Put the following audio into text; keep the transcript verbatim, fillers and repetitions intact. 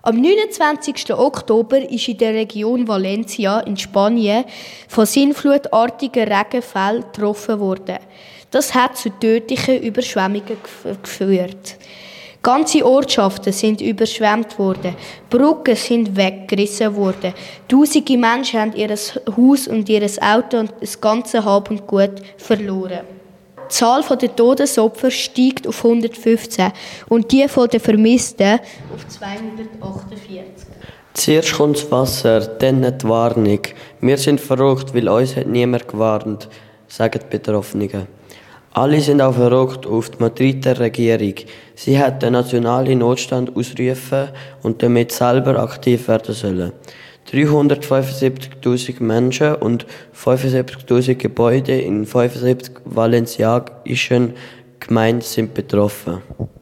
Am neunundzwanzigsten Oktober ist in der Region Valencia in Spanien von sinnflutartigen Regenfällen getroffen worden. Das hat zu tödlichen Überschwemmungen geführt. Ganze Ortschaften sind überschwemmt worden, Brücken sind weggerissen worden, tausende Menschen haben ihr Haus und ihr Auto und das ganze Hab und Gut verloren. Die Zahl der Todesopfer steigt auf hundertfünfzehn und die der Vermissten auf zweihundertachtundvierzig. Zuerst kommt das Wasser, dann die Warnung. Wir sind verrückt, weil uns hat niemand gewarnt, sagen die Betroffenen. Alle sind auch verrückt auf die Madrider Regierung. Sie hat den nationalen Notstand ausrufen und damit selber aktiv werden sollen. dreihundertfünfundsiebzigtausend Menschen und fünfundsiebzigtausend Gebäude in fünfundsiebzig valencianischen Gemeinden sind betroffen.